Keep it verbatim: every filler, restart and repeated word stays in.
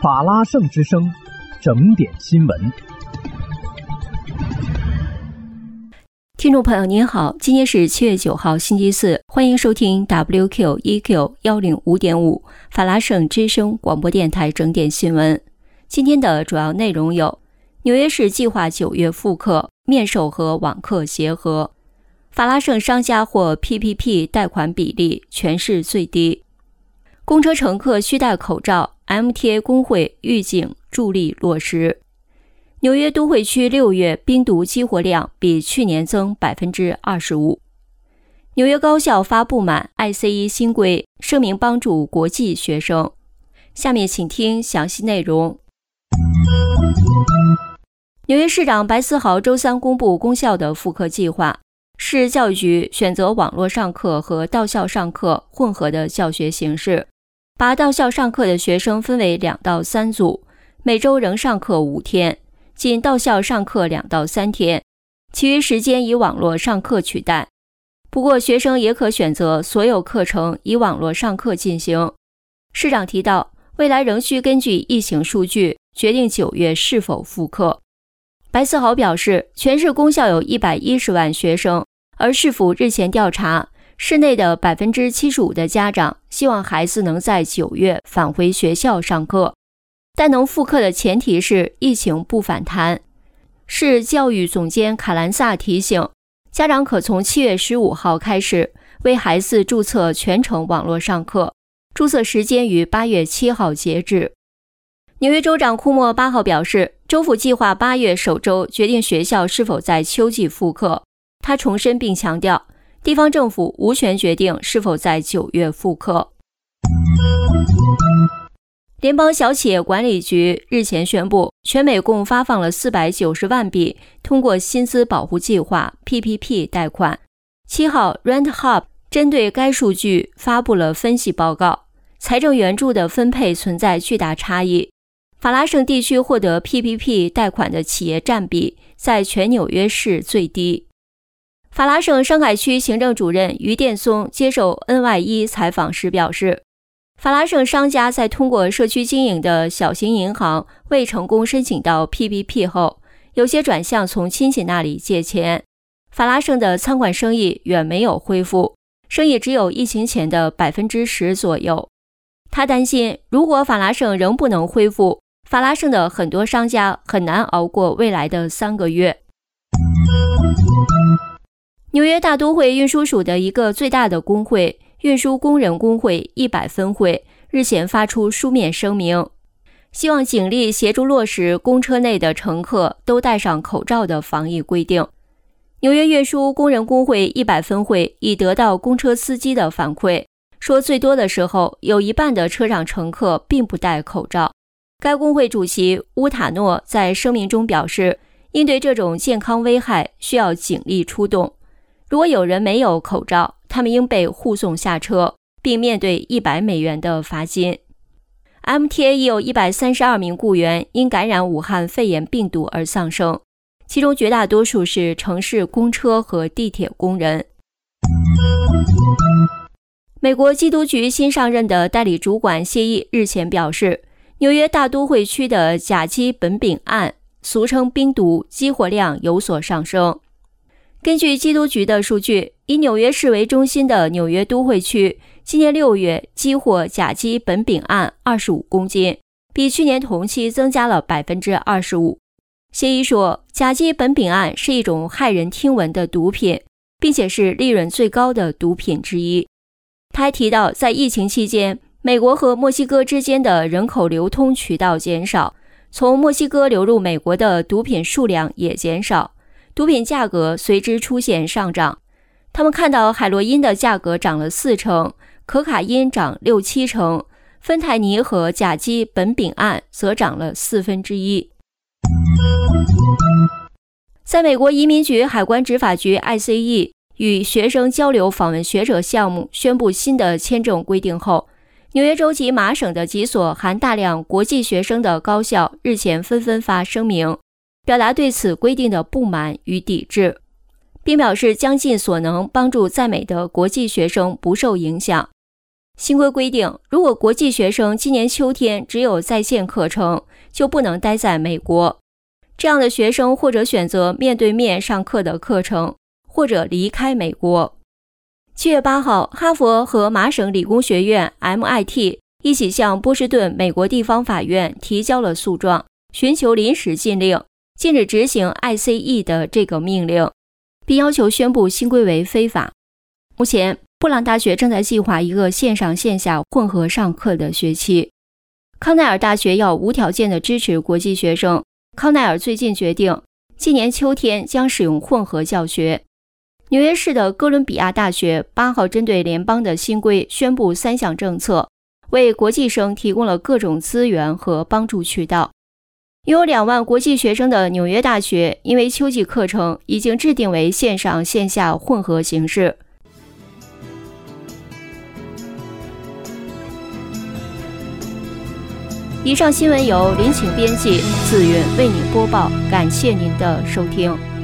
法拉盛之声，整点新闻。 听众朋友您好，今天是七月九号星期四，欢迎收听 W Q E Q 一零五点五 法拉盛之声广播电台整点新闻。今天的主要内容有：纽约市计划九月复课，面授和网课协和；法拉盛商家获 P P P 贷款比例全市最低；公车乘客需戴口罩 ，M T A 工会预警助力落实。纽约都会区六月冰毒激活量比去年增 百分之二十五。纽约高校发不满 I C E 新规，声明帮助国际学生。下面请听详细内容。纽约市长白思豪周三公布公校的复课计划，市教育局选择网络上课和到校上课混合的教学形式，把到校上课的学生分为两到三组，每周仍上课五天，仅到校上课两到三天，其余时间以网络上课取代。不过学生也可选择所有课程以网络上课进行。市长提到，未来仍需根据疫情数据决定九月是否复课。白思豪表示，全市公校有一百一十万学生，而市府日前调查，市内的 百分之七十五 的家长希望孩子能在九月返回学校上课，但能复课的前提是疫情不反弹。市教育总监卡兰萨提醒，家长可从七月十五号开始为孩子注册全程网络上课，注册时间于八月七号截止。纽约州长库莫八号表示，州府计划八月首周决定学校是否在秋季复课。他重申并强调，地方政府无权决定是否在九月复课。联邦小企业管理局日前宣布，全美共发放了四百九十万笔通过薪资保护计划 P P P 贷款。七号 Rent Hub 针对该数据发布了分析报告，财政援助的分配存在巨大差异。法拉盛地区获得 P P P 贷款的企业占比在全纽约市最低。法拉盛商海区行政主任于殿松接受 N Y 一 采访时表示，法拉盛商家在通过社区经营的小型银行未成功申请到 P P P 后，有些转向从亲戚那里借钱。法拉盛的餐馆生意远没有恢复，生意只有疫情前的 百分之十 左右。他担心，如果法拉盛仍不能恢复，法拉盛的很多商家很难熬过未来的三个月。纽约大都会运输署的一个最大的工会运输工人工会一百分会日前发出书面声明，希望警力协助落实公车内的乘客都戴上口罩的防疫规定。纽约运输工人工会一百分会已得到公车司机的反馈，说最多的时候有一半的车上乘客并不戴口罩。该工会主席乌塔诺在声明中表示，应对这种健康危害需要警力出动，如果有人没有口罩，他们应被护送下车，并面对一百美元的罚金。M T A 已有一百三十二名雇员因感染武汉肺炎病毒而丧生，其中绝大多数是城市公车和地铁工人。美国缉毒局新上任的代理主管谢伊日前表示，纽约大都会区的甲基苯丙胺，俗称冰毒，激活量有所上升。根据缉毒局的数据，以纽约市为中心的纽约都会区今年六月激活甲基苯丙胺二十五公斤，比去年同期增加了 百分之二十五。谢伊说，甲基苯丙胺是一种骇人听闻的毒品，并且是利润最高的毒品之一。他还提到，在疫情期间，美国和墨西哥之间的人口流通渠道减少，从墨西哥流入美国的毒品数量也减少，毒品价格随之出现上涨。他们看到海洛因的价格涨了四成，可卡因涨六七成，芬太尼和甲基苯丙胺则涨了四分之一。在美国移民局海关执法局 I C E 与学生交流访问学者项目宣布新的签证规定后，纽约州及麻省的几所含大量国际学生的高校日前纷纷发声明，表达对此规定的不满与抵制，并表示将尽所能帮助在美的国际学生不受影响。 新规规定，如果国际学生今年秋天只有在线课程，就不能待在美国。这样的学生或者选择面对面上课的课程，或者离开美国。七月八号，哈佛和麻省理工学院 M I T 一起向波士顿美国地方法院提交了诉状，寻求临时禁令，禁止执行 I C E 的这个命令，并要求宣布新规为非法。目前，布朗大学正在计划一个线上线下混合上课的学期。康奈尔大学要无条件地支持国际学生。康奈尔最近决定，今年秋天将使用混合教学。纽约市的哥伦比亚大学八号针对联邦的新规宣布三项政策，为国际生提供了各种资源和帮助渠道。拥有两万国际学生的纽约大学，因为秋季课程已经制定为线上线下混合形式。以上新闻由林晴编辑，子云为您播报，感谢您的收听。